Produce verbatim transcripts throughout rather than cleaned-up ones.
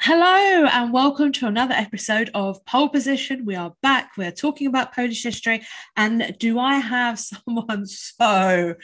Hello and welcome to another episode of Pole Position. We are back. We're talking about Polish history. And do I have someone so,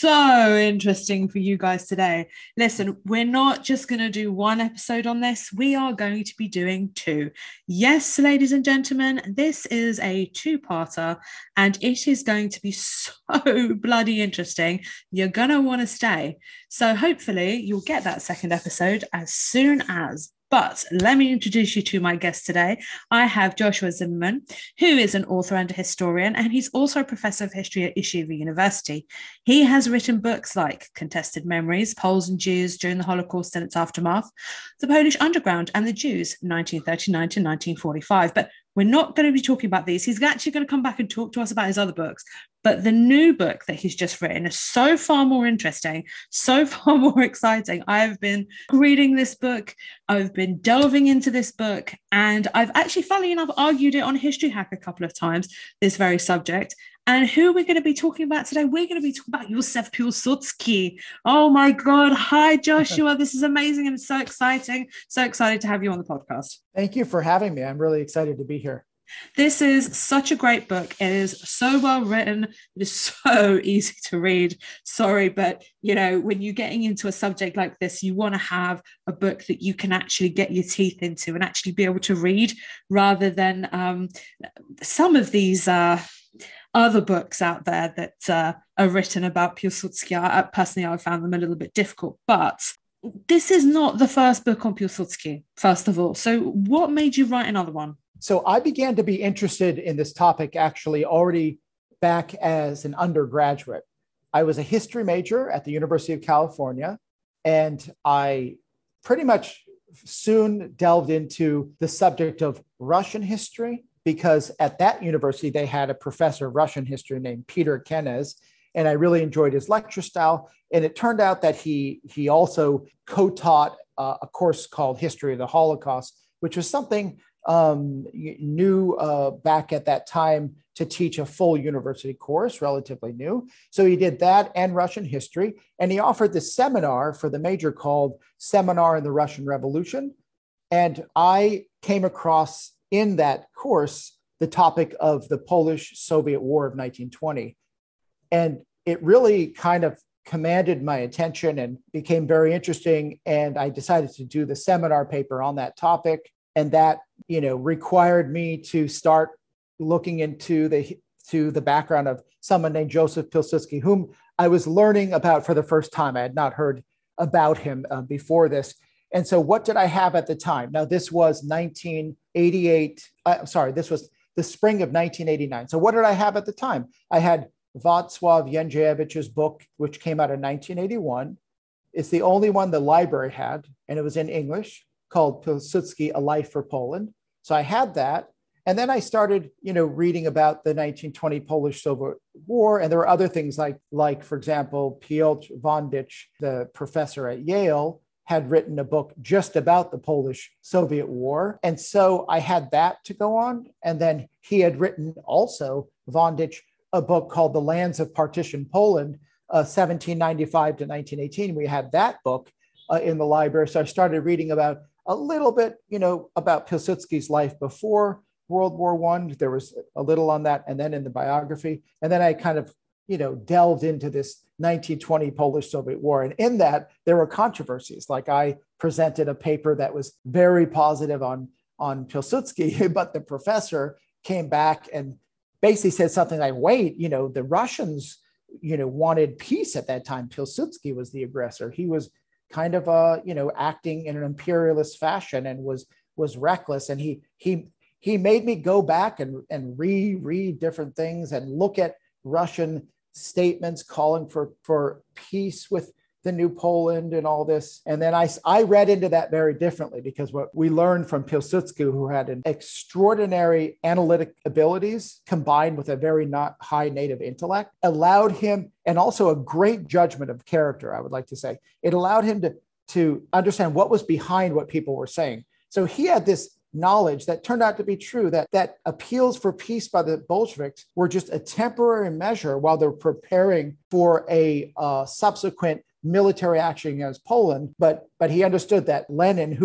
so interesting for you guys today? Listen, we're not just going to do one episode on this. We are going to be doing two. Yes, ladies and gentlemen, this is a two-parter and it is going to be so bloody interesting. You're going to want to stay. So hopefully you'll get that second episode as soon as. But let me introduce you to my guest today. I have Joshua Zimmerman, who is an author and a historian, and he's also a professor of history at Yeshiva University. He has written books like Contested Memories, Poles and Jews During the Holocaust and Its Aftermath, The Polish Underground and the Jews, nineteen thirty-nine to nineteen forty-five. But we're not going to be talking about these. He's actually going to come back and talk to us about his other books. But the new book that he's just written is so far more interesting, so far more exciting. I've been reading this book. I've been delving into this book. And I've actually, funnily enough, argued it on History Hack a couple of times, this very subject. And who we're going to be talking about today? We're going to be talking about Józef Piłsudski. Oh my God. Hi, Joshua. This is amazing and so exciting. So excited to have you on the podcast. Thank you for having me. I'm really excited to be here. This is such a great book. It is so well written. It is so easy to read. Sorry, but you know, when you're getting into a subject like this, you want to have a book that you can actually get your teeth into and actually be able to read, rather than um, some of these uh, other books out there that uh, are written about Piłsudski. I, personally, I found them a little bit difficult, but this is not the first book on Piłsudski, first of all. So what made you write another one? So I began to be interested in this topic actually already back as an undergraduate. I was a history major at the University of California, and I pretty much soon delved into the subject of Russian history, because at that university, they had a professor of Russian history named Peter Kenez, and I really enjoyed his lecture style. And it turned out that he, he also co-taught uh, a course called History of the Holocaust, which was something um, new uh, back at that time to teach a full university course, relatively new. So he did that and Russian history. And he offered this seminar for the major called Seminar in the Russian Revolution. And I came across in that course the topic of the Polish-Soviet War of nineteen twenty. And it really kind of commanded my attention and became very interesting. And I decided to do the seminar paper on that topic. And that, you know, required me to start looking into the to the background of someone named Józef Piłsudski, whom I was learning about for the first time. I had not heard about him uh, before this. And so what did I have at the time? Now, this was nineteen eighty-eight. Uh, sorry, this was the spring of nineteen eighty-nine. So what did I have at the time? I had Wacław Jędrzejewicz's book, which came out in nineteen eighty-one. It's the only one the library had, and it was in English, called Piłsudski, A Life for Poland. So I had that. And then I started, you know, reading about the nineteen twenty Polish-Soviet War. And there were other things like, like, for example, Piotr Wątdyk, the professor at Yale, had written a book just about the Polish-Soviet War. And so I had that to go on. And then he had written also, Wątdyk, a book called The Lands of Partition Poland, uh, seventeen ninety-five to nineteen eighteen. We had that book uh, in the library. So I started reading about a little bit, you know, about Piłsudski's life before World War One. There was a little on that, and then in the biography. And then I kind of, you know, delved into this nineteen twenty Polish-Soviet War. And in that, there were controversies. Like I presented a paper that was very positive on, on Piłsudski, but the professor came back and basically said something like, wait, you know, the Russians, you know, wanted peace at that time. Piłsudski was the aggressor. He was kind of, uh, you know, acting in an imperialist fashion and was was reckless. And he he he made me go back and, and reread different things and look at Russian statements calling for, for peace with the new Poland and all this. And then I, I read into that very differently, because what we learned from Piłsudski, who had an extraordinary analytic abilities combined with a very not high native intellect, allowed him, and also a great judgment of character, I would like to say, it allowed him to, to understand what was behind what people were saying. So he had this knowledge that turned out to be true, that, that appeals for peace by the Bolsheviks were just a temporary measure while they're preparing for a uh, subsequent military action against Poland. But, but he understood that Lenin, who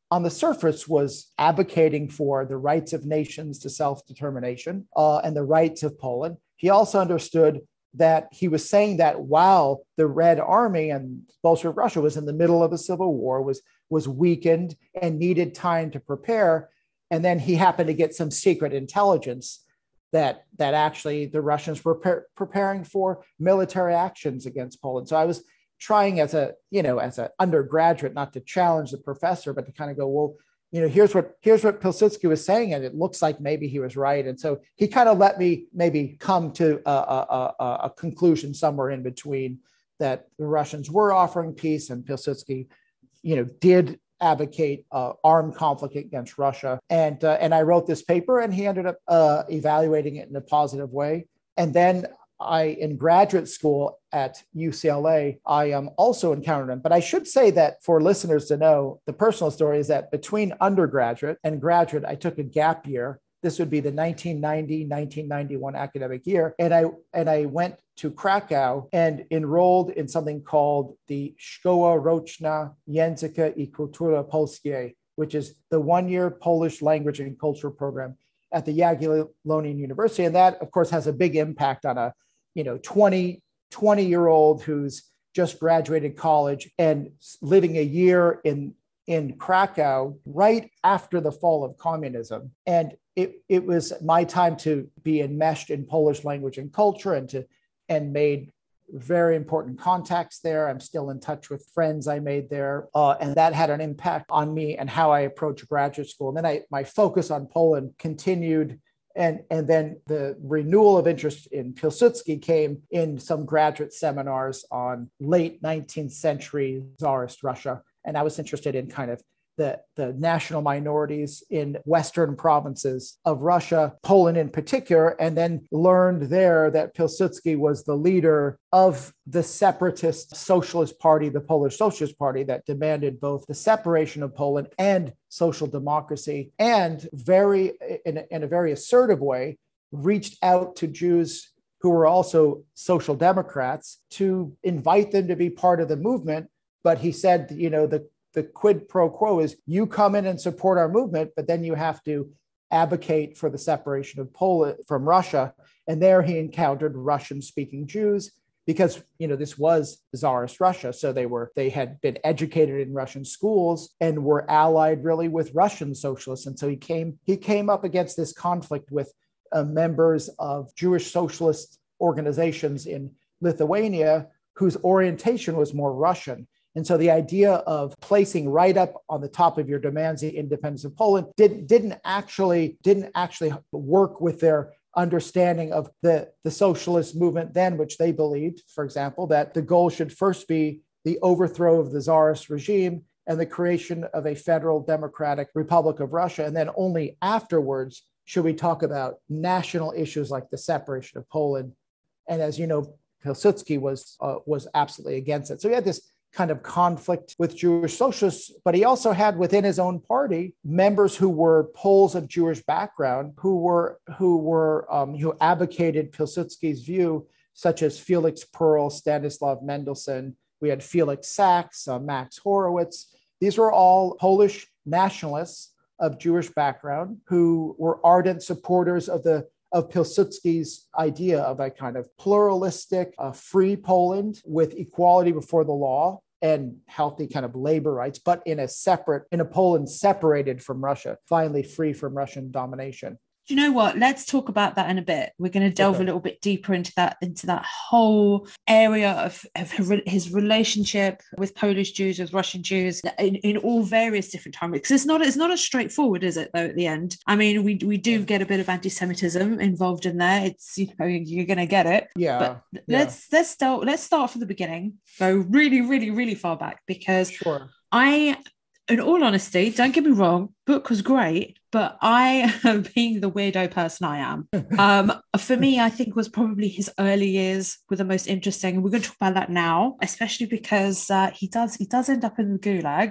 on the surface was advocating for the rights of nations to self-determination uh, and the rights of Poland. He also understood that he was saying that while the Red Army and Bolshevik Russia was in the middle of a civil war, was, was weakened and needed time to prepare. And then he happened to get some secret intelligence that, that actually the Russians were pre- preparing for military actions against Poland. So I was trying as a, you know, as an undergraduate, not to challenge the professor, but to kind of go, well, you know, here's what here's what Pilsudski was saying, and it looks like maybe he was right. And so he kind of let me maybe come to a, a, a, a conclusion somewhere in between, that the Russians were offering peace and Pilsudski, you know, did advocate uh, armed conflict against Russia. And uh, and I wrote this paper, and he ended up uh, evaluating it in a positive way. And then I, in graduate school at U C L A, I um, also encountered him. But I should say that for listeners to know, the personal story is that between undergraduate and graduate, I took a gap year. This would be the nineteen ninety, nineteen ninety-one academic year. And I and I went to Krakow and enrolled in something called the Szkoła Roczna Języka i Kultury Polskiej, which is the one-year Polish language and culture program at the Jagiellonian University. And that, of course, has a big impact on a you know, twenty, twenty year old who's just graduated college and living a year in, in Krakow right after the fall of communism. And it, it was my time to be enmeshed in Polish language and culture, and to, and made very important contacts there. I'm still in touch with friends I made there. Uh, and that had an impact on me and how I approached graduate school. And then I, my focus on Poland continued. And, and then the renewal of interest in Pilsudski came in some graduate seminars on late nineteenth century Tsarist Russia. And I was interested in kind of the, the national minorities in Western provinces of Russia, Poland in particular, and then learned there that Pilsudski was the leader of the separatist Socialist Party, the Polish Socialist Party, that demanded both the separation of Poland and social democracy, and very, in a, in a very assertive way, reached out to Jews who were also social democrats to invite them to be part of the movement. But he said, you know, the The quid pro quo is you come in and support our movement, but then you have to advocate for the separation of Poland from Russia. And there he encountered Russian-speaking Jews, because, you know, this was Tsarist Russia. So they were, they had been educated in Russian schools and were allied really with Russian socialists. And so he came, he came up against this conflict with uh, members of Jewish socialist organizations in Lithuania, whose orientation was more Russian. And so the idea of placing right up on the top of your demands the independence of Poland did, didn't actually didn't actually work with their understanding of the, the socialist movement then, which they believed, for example, that the goal should first be the overthrow of the Tsarist regime and the creation of a federal democratic republic of Russia. And then only afterwards should we talk about national issues like the separation of Poland. And as you know, Pilsudski was uh, was absolutely against it. So he had this kind of conflict with Jewish socialists, but he also had within his own party members who were Poles of Jewish background, who were who were um, who advocated Pilsudski's view, such as Felix Perl, Stanislaw Mendelsohn. We had Felix Sachs, uh, Max Horowitz. These were all Polish nationalists of Jewish background who were ardent supporters of the of Pilsudski's idea of a kind of pluralistic, uh, free Poland with equality before the law and healthy kind of labor rights, but in a separate, in a Poland separated from Russia, finally free from Russian domination. Do you know what? Let's talk about that in a bit. We're going to delve okay. a little bit deeper into that, into that whole area of, of his relationship with Polish Jews, with Russian Jews, in, in all various different times. Because it's not, it's not as straightforward, is it? Though at the end, I mean, we we do get a bit of anti-Semitism involved in there. It's, you know, you're going to get it. Yeah. But yeah. let's let's start. Let's start from the beginning. Go really, really, really far back, because sure. I. In all honesty, don't get me wrong, book was great, but I, being the weirdo person I am, um, for me, I think was probably his early years were the most interesting. And we're going to talk about that now, especially because uh, he does he does end up in the gulags.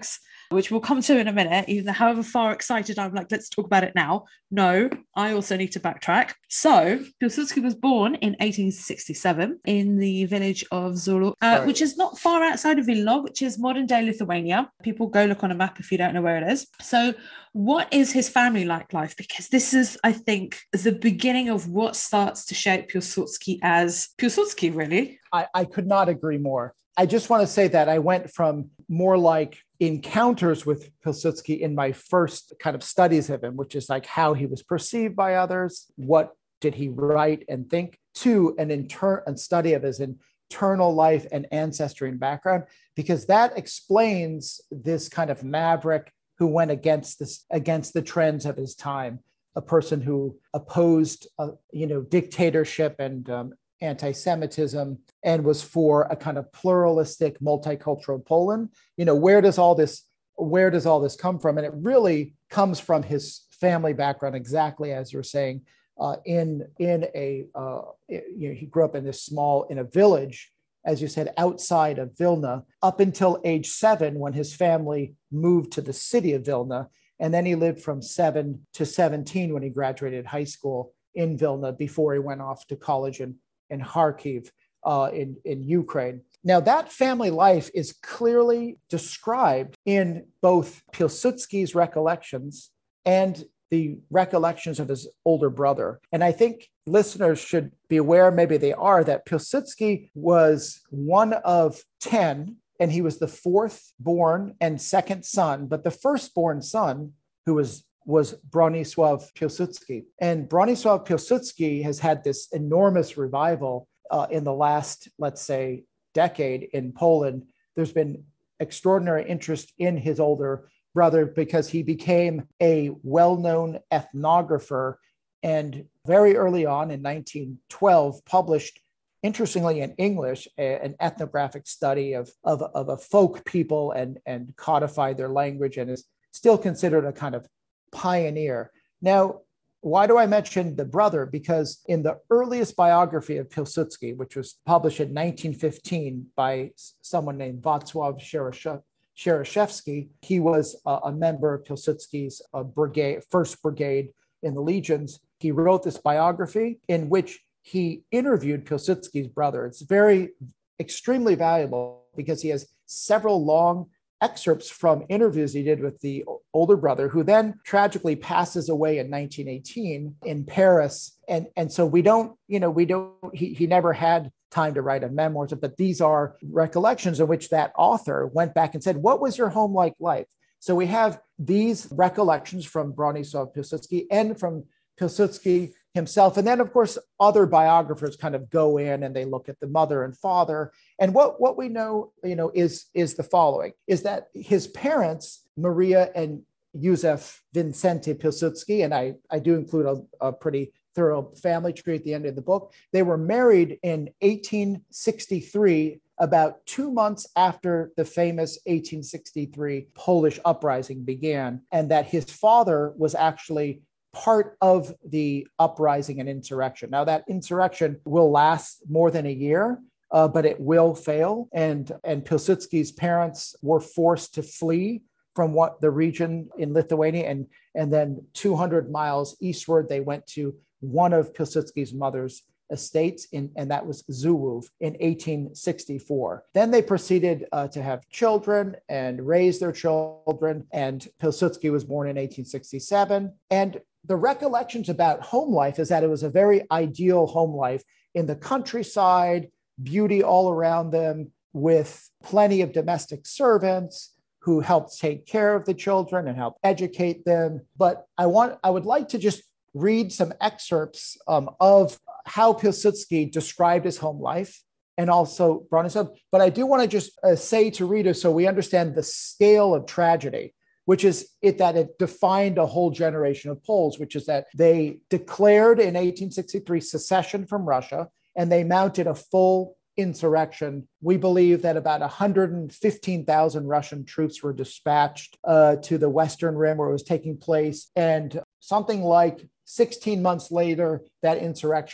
which we'll come to in a minute, even though however far excited I'm like, let's talk about it now. No, I also need to backtrack. So Piłsudski was born in eighteen sixty-seven in the village of Zulu, uh, right. which is not far outside of Vilna, which is modern-day Lithuania. People go look on a map if you don't know where it is. So what is his family like life? Because this is, I think, the beginning of what starts to shape Piłsudski as Piłsudski, really. I, I could not agree more. I just want to say that I went from more like encounters with Piłsudski in my first kind of studies of him, which is like how he was perceived by others, what did he write and think, to an inter- a study of his internal life and ancestry and background, because that explains this kind of maverick who went against this, against the trends of his time, a person who opposed, uh, you know, dictatorship and um, anti-Semitism, and was for a kind of pluralistic, multicultural Poland. You know, where does all this, where does all this come from? And it really comes from his family background, exactly as you're saying. Uh, in in a, uh, you know, he grew up in this small, in a village, as you said, outside of Vilna, up until age seven, when his family moved to the city of Vilna. And then he lived from seven to seventeen when he graduated high school in Vilna, before he went off to college in, in Kharkiv uh, in, in Ukraine. Now, that family life is clearly described in both Piłsudski's recollections and the recollections of his older brother. And I think listeners should be aware, maybe they are, that Piłsudski was one of ten, and he was the fourth born and second son, but the firstborn son, who was was Bronisław Piłsudski. And Bronisław Piłsudski has had this enormous revival uh, in the last, let's say, decade in Poland. There's been extraordinary interest in his older brother because he became a well-known ethnographer, and very early on in nineteen twelve published, interestingly in English, a, an ethnographic study of, of, of a folk people and, and codified their language, and is still considered a kind of pioneer. Now, why do I mention the brother? Because in the earliest biography of Piłsudski, which was published in nineteen fifteen by someone named Wacław Sieroszewski, Sieroszewski, he was a, a member of Piłsudski's uh, brigade, first brigade in the legions. He wrote this biography in which he interviewed Piłsudski's brother. It's very, extremely valuable because he has several long excerpts from interviews he did with the older brother, who then tragically passes away in nineteen eighteen in Paris. And, and so we don't, you know, we don't, he, he never had time to write a memoir, but these are recollections in which that author went back and said, what was your home like life? So we have these recollections from Bronisław Piłsudski and from Piłsudski himself. And then, of course, other biographers kind of go in and they look at the mother and father. And what, what we know, you know, is, is the following, is that his parents, Maria and Józef Vincente Piłsudski, and I, I do include a, a pretty thorough family tree at the end of the book, they were married in eighteen sixty-three, about two months after the famous eighteen sixty-three Polish uprising began, and that his father was actually part of the uprising and insurrection. Now, that insurrection will last more than a year, uh, but it will fail. And, and Piłsudski's parents were forced to flee from what the region in Lithuania, and, and then two hundred miles eastward, they went to one of Piłsudski's mother's estates, in, and that was Żułów in eighteen sixty-four. Then they proceeded uh, to have children and raise their children, and Piłsudski was born in eighteen sixty-seven. And the recollections about home life is that it was a very ideal home life in the countryside, beauty all around them, with plenty of domestic servants who helped take care of the children and help educate them. But I want, I would like to just read some excerpts um, of how Piłsudski described his home life, and also Bronisław. But I do want to just uh, say to readers, so we understand the scale of tragedy, which is it that it defined a whole generation of Poles, which is that they declared in eighteen sixty-three secession from Russia, and they mounted a full insurrection. We believe that about one hundred fifteen thousand Russian troops were dispatched uh, to the Western Rim where it was taking place. And something like sixteen months later, that insurrection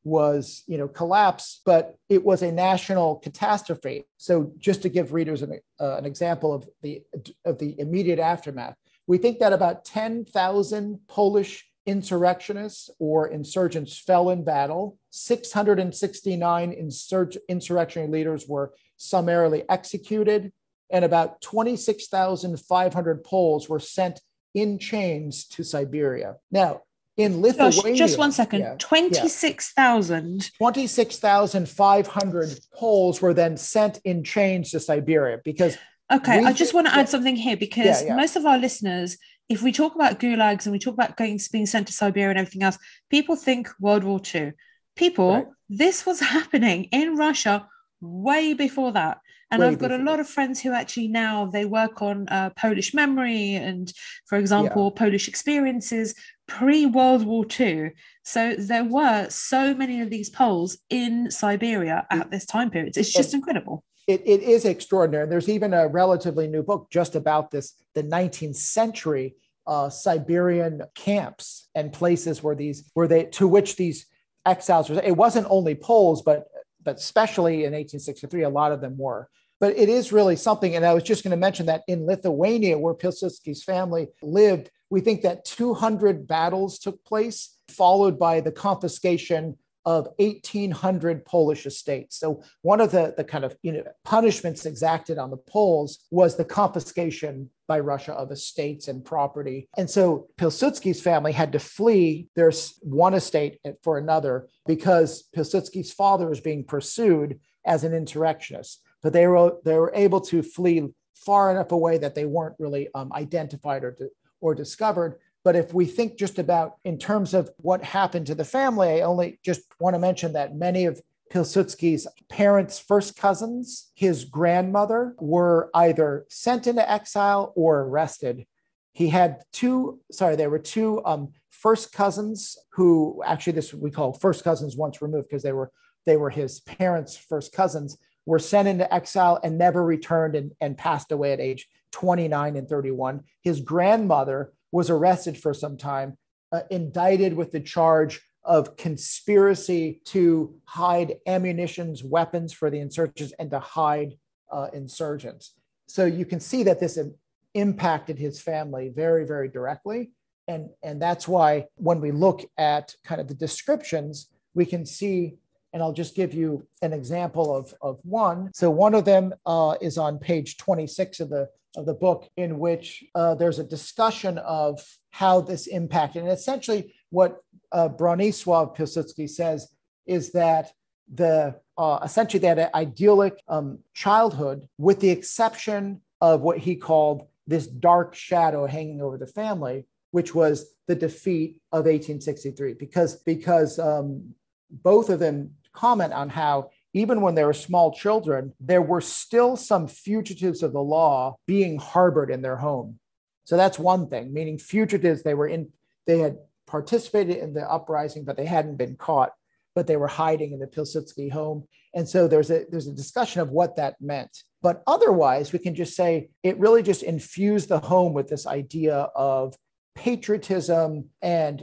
was, you know, collapse, but it was a national catastrophe. So just to give readers an, uh, an example of the, of the immediate aftermath, we think that about ten thousand Polish insurrectionists or insurgents fell in battle. six hundred sixty-nine insurg- insurrectionary leaders were summarily executed, and about twenty-six thousand five hundred Poles were sent in chains to Siberia. Now, in Lithuania, Josh, just one second. yeah, twenty-six thousand. Yeah. twenty-six thousand five hundred Poles were then sent in chains to Siberia because. Okay, I just want to add something here because yeah, yeah. most of our listeners, if we talk about gulags and we talk about going being sent to Siberia and everything else, people think World War Two. People, right. This was happening in Russia way before that. And way I've got a lot of friends who actually now they work on uh, Polish memory and, for example, yeah. Polish experiences pre-World War Two. So there were so many of these Poles in Siberia at this time period. It's just and, incredible. It, it is extraordinary. There's even a relatively new book just about this, the nineteenth century uh, Siberian camps and places where these, where they, to which these exiles were. It wasn't only Poles, but but especially in eighteen sixty-three, a lot of them were. But it is really something. And I was just going to mention that in Lithuania, where Pilsudski's family lived, we think that two hundred battles took place, followed by the confiscation of eighteen hundred Polish estates. So one of the, the kind of you know punishments exacted on the Poles was the confiscation by Russia of estates and property. And so Pilsudski's family had to flee their one estate for another because Pilsudski's father was being pursued as an insurrectionist. But they were they were able to flee far enough away that they weren't really um, identified or, or discovered. But if we think just about in terms of what happened to the family, I only just want to mention that many of Pilsudski's parents' first cousins, his grandmother, were either sent into exile or arrested. He had two, sorry, there were two um, first cousins who actually this we call first cousins once removed because they were they were his parents' first cousins, were sent into exile and never returned and, and passed away at age twenty-nine and thirty-one. His grandmother was arrested for some time, uh, indicted with the charge of conspiracy to hide ammunitions, weapons for the insurgents, and to hide uh, insurgents. So you can see that this impacted his family very, very directly. And, and that's why when we look at kind of the descriptions, we can see, and I'll just give you an example of, of one. So one of them uh, is on page twenty-six of the of the book, in which uh, there's a discussion of how this impacted. And essentially what uh, Bronisław Pilsudski says is that the uh, essentially they had an idyllic um, childhood with the exception of what he called this dark shadow hanging over the family, which was the defeat of eighteen sixty-three. Because, because um, both of them comment on how even when they were small children, there were still some fugitives of the law being harbored in their home. So that's one thing, meaning fugitives, they were in, they had participated in the uprising, but they hadn't been caught, but they were hiding in the Pilsudski home. And so there's a, there's a discussion of what that meant. But otherwise, we can just say it really just infused the home with this idea of patriotism and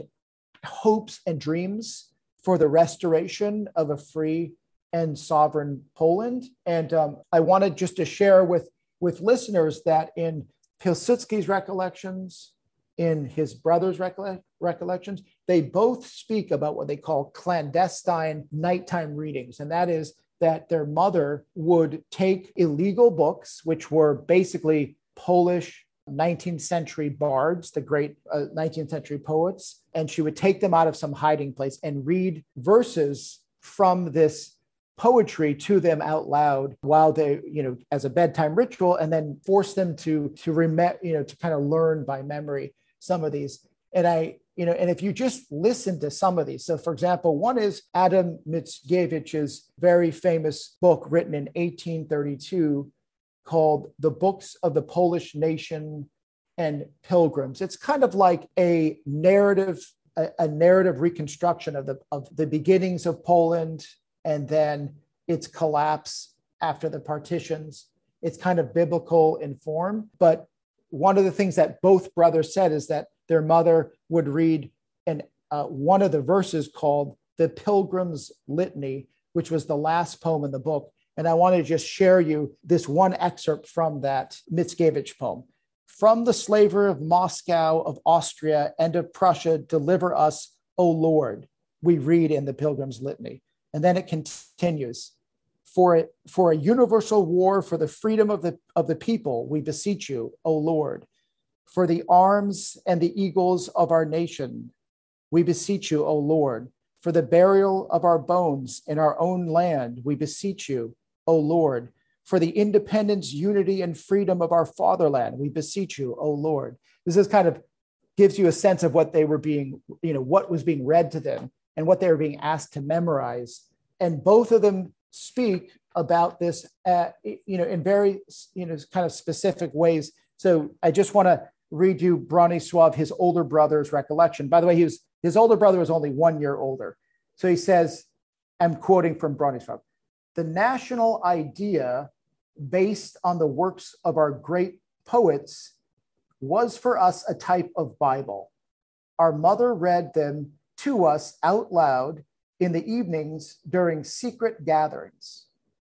hopes and dreams for the restoration of a free and sovereign Poland. And um, I wanted just to share with, with listeners that in Pilsudski's recollections, in his brother's recolle- recollections, they both speak about what they call clandestine nighttime readings. And that is that their mother would take illegal books, which were basically Polish nineteenth century bards, the great uh, nineteenth century poets, and she would take them out of some hiding place and read verses from this poetry to them out loud while they, you know, as a bedtime ritual, and then force them to, to remember, you know, to kind of learn by memory some of these. And I, you know, and if you just listen to some of these, so for example, one is Adam Mickiewicz's very famous book written in eighteen thirty-two called The Books of the Polish Nation and Pilgrims. It's kind of like a narrative, a, a narrative reconstruction of the, of the beginnings of Poland and then its collapse after the partitions. It's kind of biblical in form. But one of the things that both brothers said is that their mother would read and uh, one of the verses called the Pilgrim's Litany, which was the last poem in the book. And I want to just share you this one excerpt from that Mickiewicz poem. From the slavery of Moscow, of Austria, and of Prussia, deliver us, O Lord, we read in the Pilgrim's Litany. And then it continues. For a, for a universal war for the freedom of the, of the people, we beseech you, O Lord. For the arms and the eagles of our nation, we beseech you, O Lord. For the burial of our bones in our own land, we beseech you, O Lord. For the independence, unity, and freedom of our fatherland, we beseech you, O Lord. This is kind of gives you a sense of what they were being, you know, what was being read to them and what they were being asked to memorize. And both of them speak about this, uh, you know, in very, you know, kind of specific ways. So I just want to read you Bronisław, his older brother's recollection. By the way, he was his older brother was only one year older. So he says, I'm quoting from Bronisław, the national idea based on the works of our great poets was for us a type of Bible. Our mother read them to us out loud in the evenings during secret gatherings.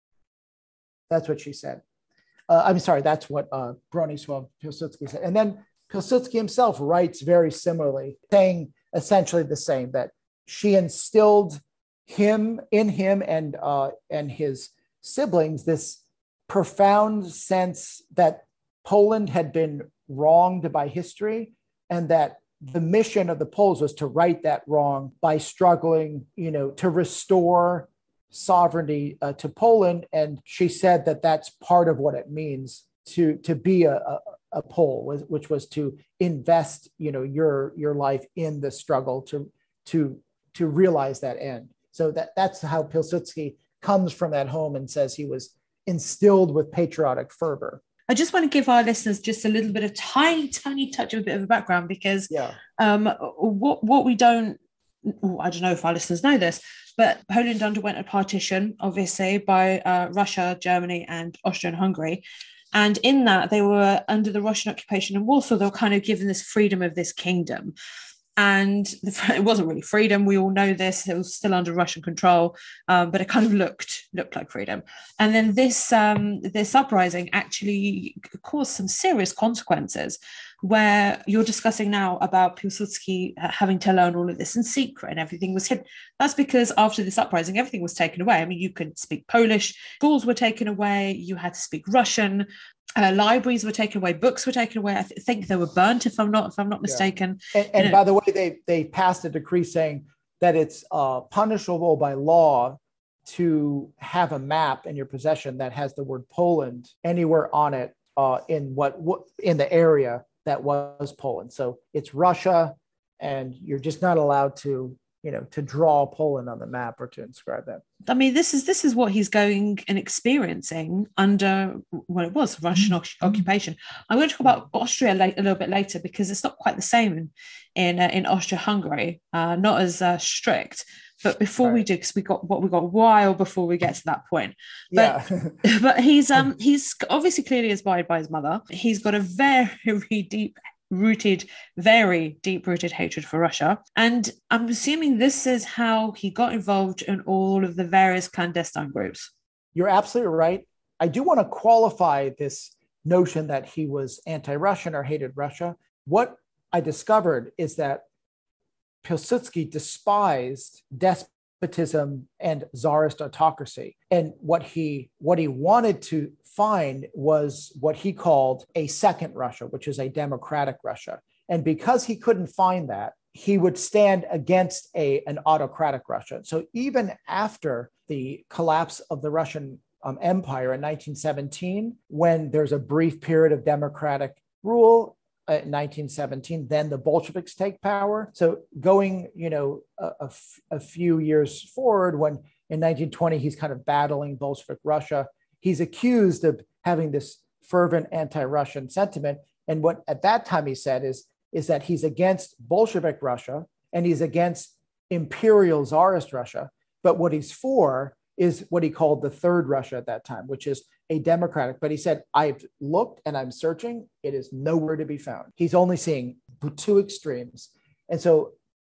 That's what she said. Uh, I'm sorry, that's what uh, Bronisław Piłsudski said. And then Piłsudski himself writes very similarly, saying essentially the same, that she instilled him in him and uh, and his siblings this profound sense that Poland had been wronged by history, and that the mission of the Poles was to right that wrong by struggling, you know, to restore sovereignty uh, to Poland. And she said that that's part of what it means to to be a, a, a Pole, which was to invest, you know, your your life in the struggle to to to realize that end. So that that's how Piłsudski comes from that home and says he was instilled with patriotic fervor. I just want to give our listeners just a little bit of tiny, tiny touch of a bit of a background, because yeah. um, what what we don't, I don't know if our listeners know this, but Poland underwent a partition, obviously, by uh, Russia, Germany, and Austria-Hungary. And in that, they were under the Russian occupation in Warsaw. They were kind of given this freedom of this kingdom. And it wasn't really freedom. We all know this. It was still under Russian control, um, but it kind of looked looked like freedom. And then this um, this uprising actually caused some serious consequences, where you're discussing now about Piłsudski having to learn all of this in secret and everything was hidden. That's because after this uprising, everything was taken away. I mean, you could speak Polish, schools were taken away, you had to speak Russian. Uh, libraries were taken away, books were taken away. I th- think they were burnt, if I'm not, if I'm not mistaken. Yeah. And, and by the way, they they passed a decree saying that it's uh, punishable by law to have a map in your possession that has the word Poland anywhere on it uh, in what, what in the area that was Poland. So it's Russia, and you're just not allowed to, you know, to draw Poland on the map or to inscribe that. I mean, this is this is what he's going and experiencing under what it was Russian mm-hmm. occupation. I'm going to talk about Austria late, a little bit later, because it's not quite the same in in, uh, in Austria-Hungary, uh, not as uh, strict. But before right. we do, because we got what we got a while before we get to that point. But yeah. but he's um he's obviously clearly inspired by his mother. He's got a very deep rooted, very deep-rooted hatred for Russia. And I'm assuming this is how he got involved in all of the various clandestine groups. You're absolutely right. I do want to qualify this notion that he was anti-Russian or hated Russia. What I discovered is that Piłsudski despised despotism and czarist autocracy. And what he what he wanted to find was what he called a second Russia, which is a democratic Russia. And because he couldn't find that, he would stand against a, an autocratic Russia. So even after the collapse of the Russian um, Empire in nineteen seventeen, when there's a brief period of democratic rule, uh, in nineteen seventeen, then the Bolsheviks take power. So going, you know, a, a, f- a few years forward, when in nineteen twenty, he's kind of battling Bolshevik Russia, he's accused of having this fervent anti-Russian sentiment. And what at that time he said is, is that he's against Bolshevik Russia and he's against imperial czarist Russia. But what he's for is what he called the third Russia at that time, which is a democratic. But he said, I've looked and I'm searching. It is nowhere to be found. He's only seeing two extremes. And so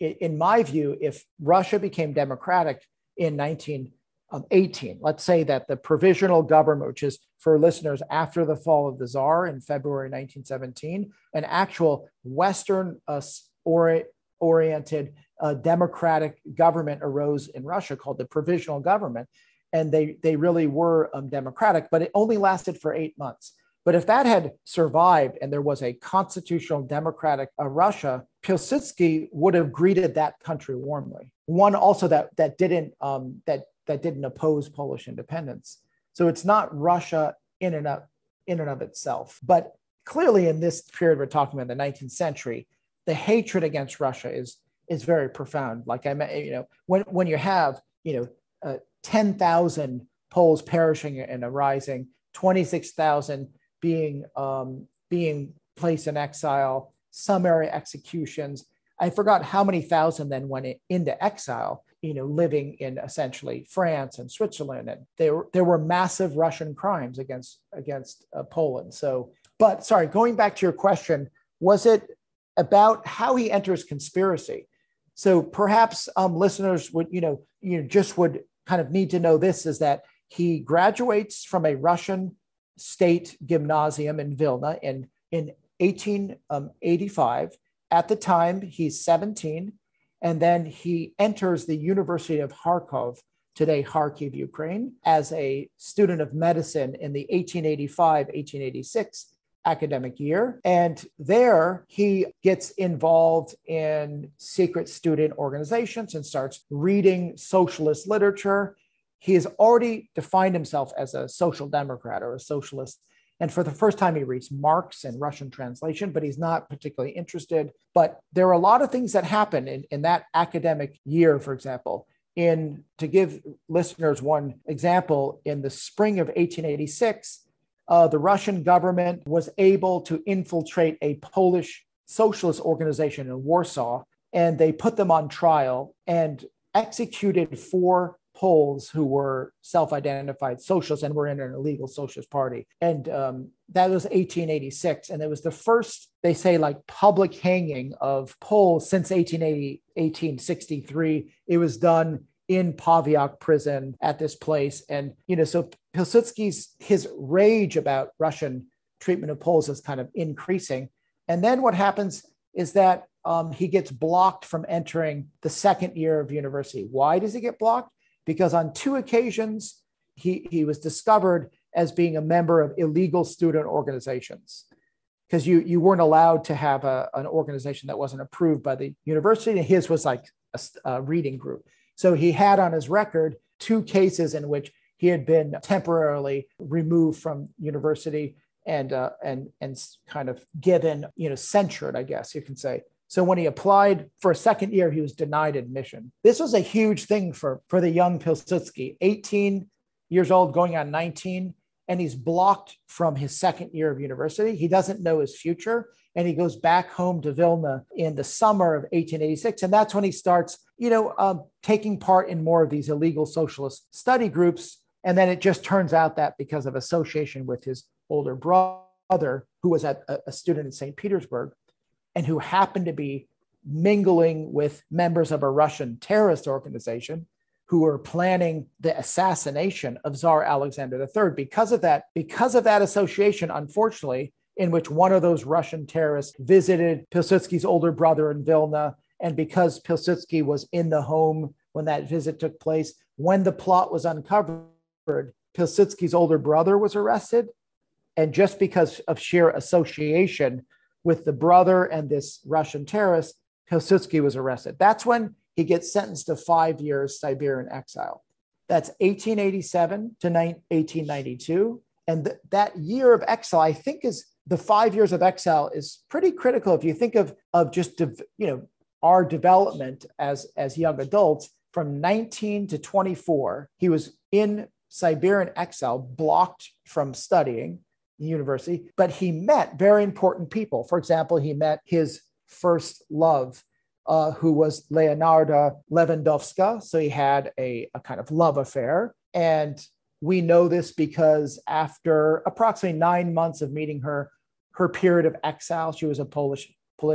in my view, if Russia became democratic in nineteen eighteen, let's say that the provisional government, which is for listeners after the fall of the Tsar in February nineteen seventeen, an actual Western uh, ori- oriented uh, democratic government arose in Russia called the provisional government. And they, they really were um, democratic, but it only lasted for eight months. But if that had survived and there was a constitutional democratic uh, Russia, Pilsudski would have greeted that country warmly. One also that that didn't um, that that didn't oppose Polish independence. So it's not Russia in and of in and of itself. But clearly, in this period we're talking about, the nineteenth century, the hatred against Russia is is very profound. Like I meant, you know, when when you have you know uh, ten thousand Poles perishing in a rising, twenty-six thousand being um, being placed in exile, summary executions. I forgot how many thousand then went into exile, you know, living in essentially France and Switzerland. And there were, there were massive Russian crimes against, against uh, Poland. So, but sorry, going back to your question, was it about how he enters conspiracy? So perhaps um, listeners would, you know, you know, just would kind of need to know this, is that he graduates from a Russian state gymnasium in Vilna in, in eighteen eighty-five. At the time, he's seventeen, and then he enters the University of Kharkov, today Kharkiv, Ukraine, as a student of medicine in the eighteen eighty-five eighteen eighty-six academic year. And there he gets involved in secret student organizations and starts reading socialist literature. He has already defined himself as a social democrat or a socialist. And for the first time, he reads Marx in Russian translation, but he's not particularly interested. But there are a lot of things that happen in, in that academic year, for example. In, to give listeners one example, in the spring of eighteen eighty-six, uh, the Russian government was able to infiltrate a Polish socialist organization in Warsaw, and they put them on trial and executed four Poles who were self-identified socialists and were in an illegal socialist party. And um, that was eighteen eighty-six. And it was the first, they say, like public hanging of Poles since eighteen eighty, eighteen sixty-three. It was done in Pawiak prison at this place. And, you know, so Pilsudski's, his rage about Russian treatment of Poles is kind of increasing. And then what happens is that um, he gets blocked from entering the second year of university. Why does he get blocked? Because on two occasions, he, he was discovered as being a member of illegal student organizations, because you, you weren't allowed to have a, an organization that wasn't approved by the university. And his was like a, a reading group. So he had on his record two cases in which he had been temporarily removed from university and, uh, and, and kind of given, you know, censured, I guess you can say. So when he applied for a second year, he was denied admission. This was a huge thing for, for the young Pilsudski, eighteen years old, going on nineteen, and he's blocked from his second year of university. He doesn't know his future, and he goes back home to Vilna in the summer of eighteen eighty-six. And that's when he starts, you know, um, taking part in more of these illegal socialist study groups. And then it just turns out that because of association with his older brother, who was at a, a student in Saint Petersburg, and who happened to be mingling with members of a Russian terrorist organization who were planning the assassination of Tsar Alexander the Third. Because of that, because of that association, unfortunately, in which one of those Russian terrorists visited Pilsudski's older brother in Vilna, and because Pilsudski was in the home when that visit took place, when the plot was uncovered, Pilsudski's older brother was arrested. And just because of sheer association with the brother and this Russian terrorist, Pilsudski was arrested. That's when he gets sentenced to five years Siberian exile. That's eighteen eighty-seven to eighteen ninety-two. And th- that year of exile, I think, is the five years of exile is pretty critical. If you think of, of just, de- you know, our development as, as young adults, from nineteen to twenty-four, he was in Siberian exile, blocked from studying university, but he met very important people. For example, he met his first love, uh, who was Leonarda Lewandowska. So he had a, a kind of love affair. And we know this because after approximately nine months of meeting her, her period of exile, she was a Polish political,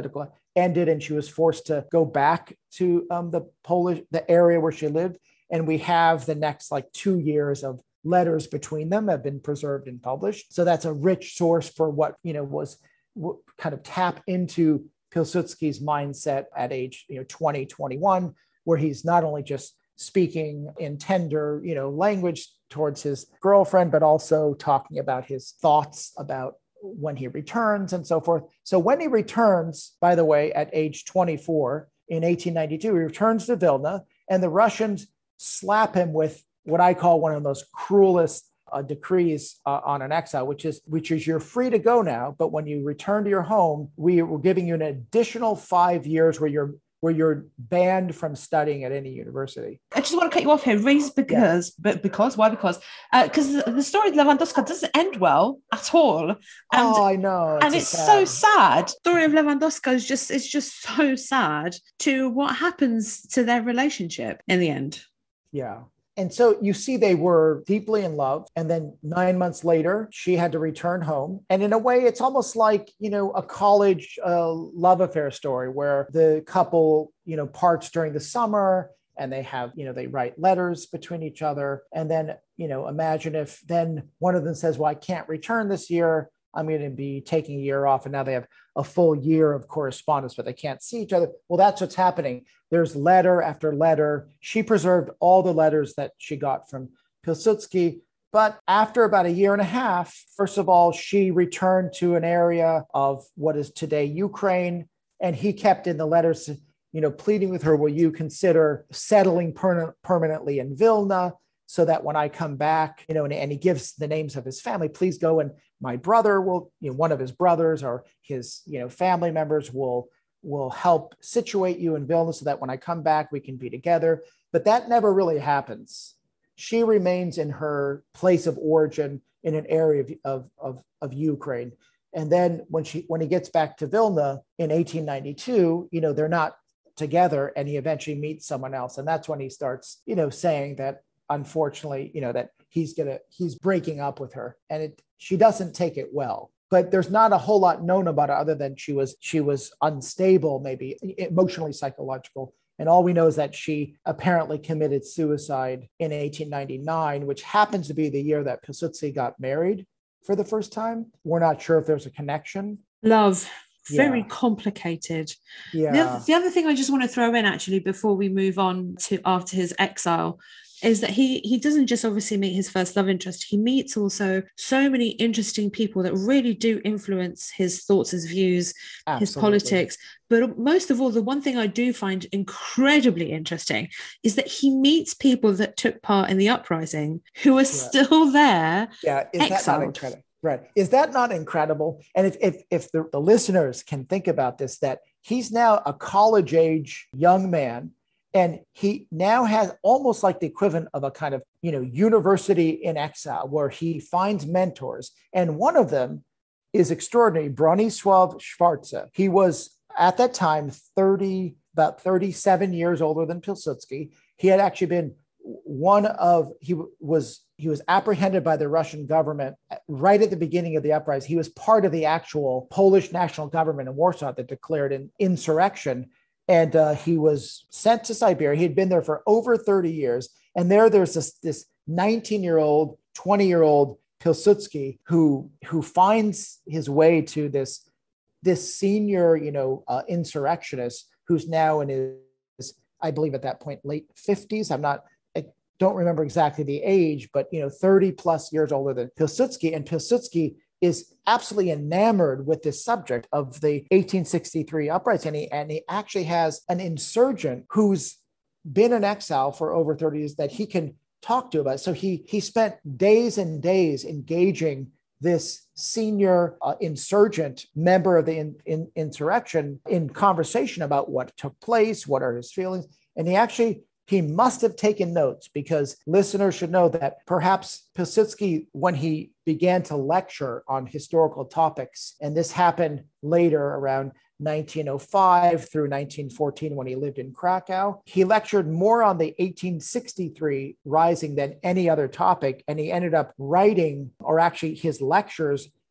ended and she was forced to go back to um, the Polish, the area where she lived. And we have the next like two years of letters between them have been preserved and published. So that's a rich source for what, you know, was w- kind of tap into Pilsudski's mindset at age, you know, twenty, twenty-one, where he's not only just speaking in tender, you know, language towards his girlfriend, but also talking about his thoughts about when he returns and so forth. So when he returns, by the way, at age twenty-four in eighteen ninety-two, he returns to Vilna, and the Russians slap him with what I call one of the most cruelest uh, decrees uh, on an exile, which is which is you're free to go now, but when you return to your home, we were giving you an additional five years where you're where you're banned from studying at any university. I just want to cut you off here, Reese, because, yeah. but because, why? Because because uh, the story of Lewandowska doesn't end well at all. And, oh, I know. It's and it's sad. so sad. The story of Lewandowska is just, it's just so sad to what happens to their relationship in the end. Yeah. And so you see they were deeply in love. And then nine months later, she had to return home. And in a way, it's almost like, you know, a college uh, love affair story where the couple, you know, parts during the summer and they have, you know, they write letters between each other. And then, you know, imagine if then one of them says, well, I can't return this year. I'm going to be taking a year off. And now they have a full year of correspondence, but they can't see each other. Well, that's what's happening. There's letter after letter. She preserved all the letters that she got from Pilsudski. But after about a year and a half, first of all, she returned to an area of what is today Ukraine. And he kept in the letters, you know, pleading with her, will you consider settling per- permanently in Vilna? So that when I come back, you know, and, and he gives the names of his family, please go and my brother will, you know, one of his brothers or his, you know, family members will, will help situate you in Vilna so that when I come back, we can be together. But that never really happens. She remains in her place of origin in an area of, of, of, of Ukraine. And then when she, when he gets back to Vilna in eighteen ninety-two, you know, they're not together and he eventually meets someone else. And that's when he starts, you know, saying that, unfortunately, you know, that he's gonna, he's breaking up with her and it, she doesn't take it well, but there's not a whole lot known about it other than she was, she was unstable, maybe emotionally, psychological. And all we know is that she apparently committed suicide in eighteen ninety-nine, which happens to be the year that Pilsudski got married for the first time. We're not sure if there's a connection. Love. Very Yeah. complicated. Yeah. The other, the other thing I just want to throw in actually before we move on to after his exile is that he he doesn't just obviously meet his first love interest. He meets also so many interesting people that really do influence his thoughts, his views, Absolutely. his politics. But most of all, the one thing I do find incredibly interesting is that he meets people that took part in the uprising who are yeah. still there. Yeah, is exiled. that not incredible? Right. Is that not incredible? And if if, if the, the listeners can think about this, that he's now a college age young man, and he now has almost like the equivalent of a kind of, you know, university in exile where he finds mentors. And one of them is extraordinary, Bronisław Schwarze. He was at that time thirty, about thirty-seven years older than Pilsudski. He had actually been one of, he was he was apprehended by the Russian government right at the beginning of the uprising. He was part of the actual Polish national government in Warsaw that declared an insurrection. And uh, he was sent to Siberia. He had been there for over thirty years. And there, there's this, this nineteen-year-old, twenty-year-old Pilsudski who, who finds his way to this, this senior, you know, uh, insurrectionist who's now in his, I believe at that point, late fifties. I'm not, I don't remember exactly the age, but, you know, thirty plus years older than Pilsudski. And Pilsudski is absolutely enamored with this subject of the eighteen sixty-three uprising. And he, and he actually has an insurgent who's been in exile for over thirty years that he can talk to about it. So he, he spent days and days engaging this senior uh, insurgent member of the in, in, insurrection in conversation about what took place, what are his feelings. And he actually, he must have taken notes, because listeners should know that perhaps Pilsudski, when he began to lecture on historical topics, and this happened later around nineteen oh five through nineteen fourteen when he lived in Krakow, he lectured more on the eighteen sixty-three rising than any other topic. And he ended up writing, or actually his lectures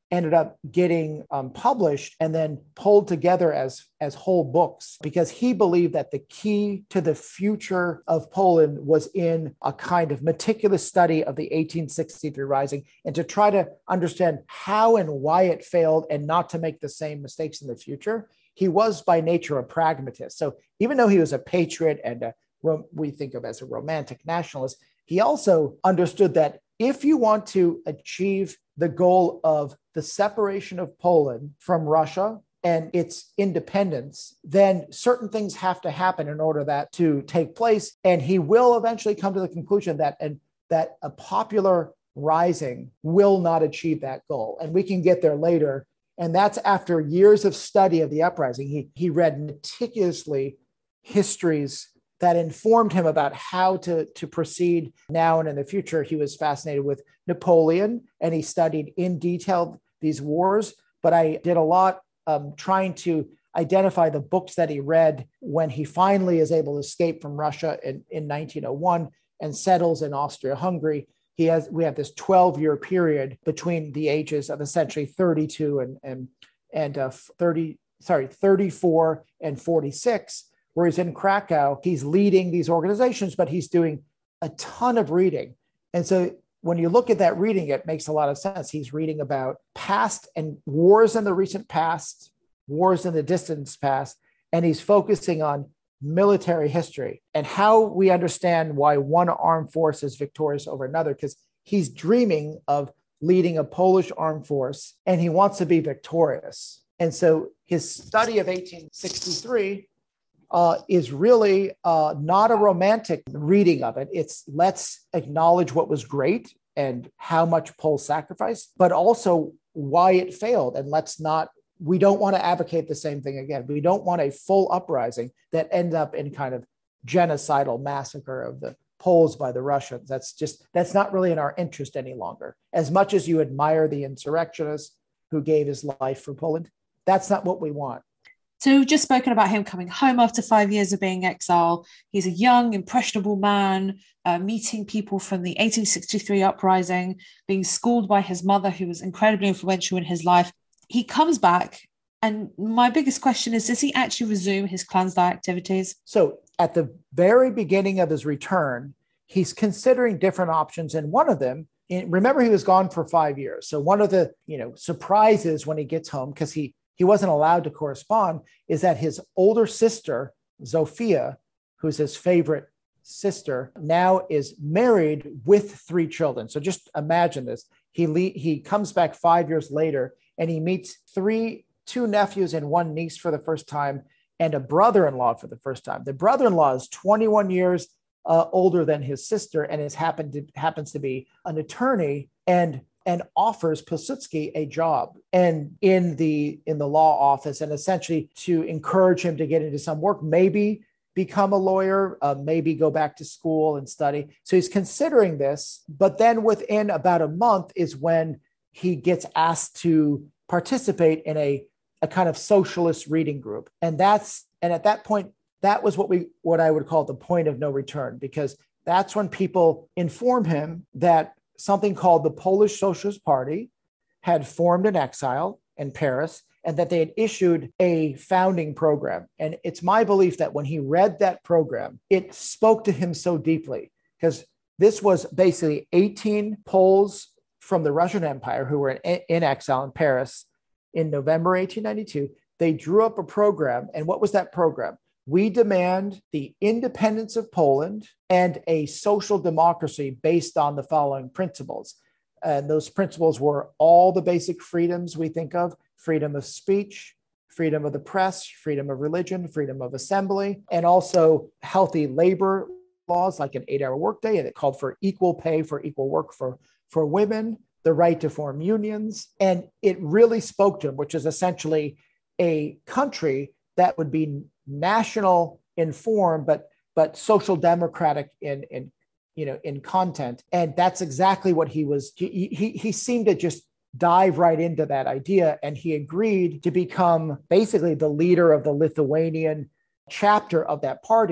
ended up getting um, published and then pulled together as, as whole books, because he believed that the key to the future of Poland was in a kind of meticulous study of the eighteen sixty-three Rising, and to try to understand how and why it failed and not to make the same mistakes in the future. He was by nature a pragmatist. So even though he was a patriot and a, we think of as a romantic nationalist, he also understood that if you want to achieve the goal of the separation of Poland from Russia and its independence, then certain things have to happen in order that to take place. And he will eventually come to the conclusion that, and, that a popular rising will not achieve that goal. And we can get there later. And that's after years of study of the uprising. He, he read meticulously histories that informed him about how to, to proceed now and in the future. He was fascinated with Napoleon, and he studied in detail these wars. But I did a lot um, trying to identify the books that he read when he finally is able to escape from Russia in, in nineteen oh one and settles in Austria-Hungary. He has, we have this twelve-year period between the ages of essentially thirty-two and, and, and uh, thirty, sorry, thirty-four and forty-six, where he's in Krakow. He's leading these organizations, but he's doing a ton of reading. And so when you look at that reading, it makes a lot of sense. He's reading about past and wars in the recent past, wars in the distant past, and he's focusing on military history and how we understand why one armed force is victorious over another, because he's dreaming of leading a Polish armed force and he wants to be victorious. And so his study of eighteen sixty-three Uh, is really uh, not a romantic reading of it. It's let's acknowledge what was great and how much Poles sacrificed, but also why it failed. And let's not, we don't want to advocate the same thing again. We don't want a full uprising that ends up in kind of genocidal massacre of the Poles by the Russians. That's just, that's not really in our interest any longer. As much as you admire the insurrectionist who gave his life for Poland, that's not what we want. So we've just spoken about him coming home after five years of being exiled. He's a young, impressionable man, uh, meeting people from the eighteen sixty-three uprising, being schooled by his mother, who was incredibly influential in his life. He comes back, and my biggest question is, does he actually resume his Klansdai activities? So at the very beginning of his return, he's considering different options, and one of them, remember, he was gone for five years. So one of the, you know, surprises when he gets home, because he he wasn't allowed to correspond, is that his older sister, Zofia, who's his favorite sister, now is married with three children. So just imagine this. He le- he comes back five years later and he meets three, two nephews and one niece for the first time, and a brother-in-law for the first time. The brother-in-law is twenty-one years uh, older than his sister and is happened to, happens to be an attorney, and and offers Pilsudski a job and in the in the law office, and essentially to encourage him to get into some work, maybe become a lawyer, uh, maybe go back to school and study. So he's considering this, but then within about a month is when he gets asked to participate in a, a kind of socialist reading group. And that's and at that point, that was what we what I would call the point of no return, because that's when people inform him that something called the Polish Socialist Party had formed in exile in Paris, and that they had issued a founding program. And it's my belief that when he read that program, it spoke to him so deeply, because this was basically eighteen Poles from the Russian Empire who were in, in exile in Paris in November eighteen ninety-two. They drew up a program. And what was that program? We demand the independence of Poland and a social democracy based on the following principles. And those principles were all the basic freedoms we think of: freedom of speech, freedom of the press, freedom of religion, freedom of assembly, and also healthy labor laws like an eight-hour workday. And it called for equal pay for equal work for, for women, the right to form unions. And it really spoke to him, which is essentially a country that would be national in form, but but social democratic in in you know in content. And that's exactly what he was. He he, he seemed to just dive right into that idea, and he agreed to become basically the leader of the Lithuanian chapter of that party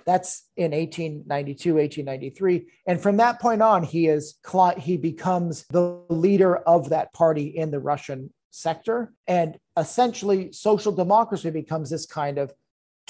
That's in eighteen ninety-two, eighteen ninety-three. And from that point on, he is he becomes the leader of that party in the Russian sector. And essentially, social democracy becomes this kind of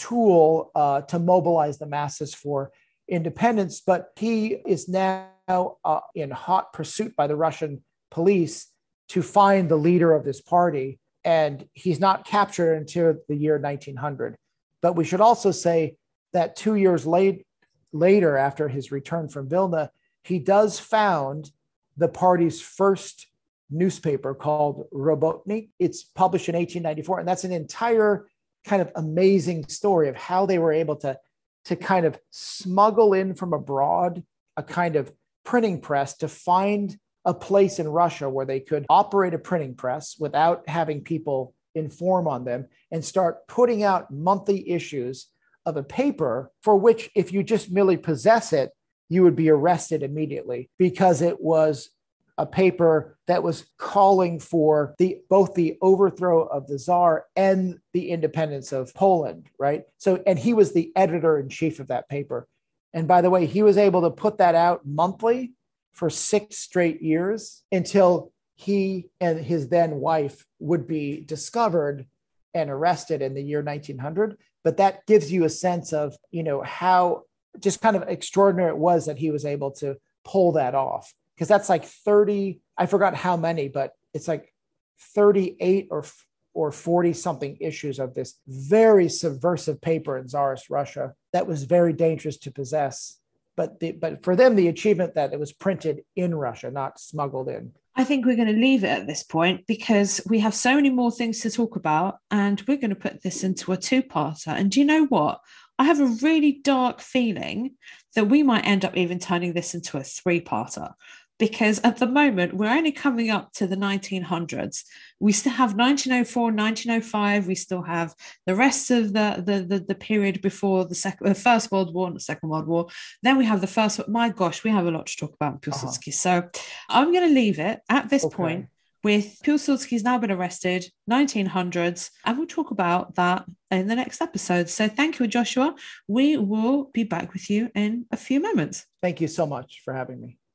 tool uh, to mobilize the masses for independence. But he is now uh, in hot pursuit by the Russian police to find the leader of this party. And he's not captured until the year nineteen hundred. But we should also say that two years late, later, after his return from Vilna, he does found the party's first newspaper called Robotnik. It's published in eighteen ninety-four. And that's an entire kind of amazing story of how they were able to, to kind of smuggle in from abroad a kind of printing press to find a place in Russia where they could operate a printing press without having people inform on them and start putting out monthly issues of a paper for which, if you just merely possess it, you would be arrested immediately, because it was a paper that was calling for the both the overthrow of the Tsar and the independence of Poland, right? So, and he was the editor-in-chief of that paper. And by the way, he was able to put that out monthly for six straight years until he and his then wife would be discovered and arrested in the year nineteen hundred. But that gives you a sense of, you know, how just kind of extraordinary it was that he was able to pull that off. Because that's like thirty, I forgot how many, but it's like thirty-eight or or forty something issues of this very subversive paper in Tsarist Russia that was very dangerous to possess. But the, but for them, the achievement that it was printed in Russia, not smuggled in. I think we're going to leave it at this point because we have so many more things to talk about, and we're going to put this into a two-parter. And do you know what? I have a really dark feeling that we might end up even turning this into a three-parter, because at the moment, we're only coming up to the nineteen hundreds. We still have nineteen oh four, nineteen oh five. We still have the rest of the, the, the, the period before the second, the First World War and the Second World War. Then we have the first, my gosh, we have a lot to talk about in Pilsudski. Uh-huh. So I'm going to leave it at this okay. point with Pilsudski's now been arrested, nineteen hundreds, and we'll talk about that in the next episode. So thank you, Joshua. We will be back with you in a few moments. Thank you so much for having me.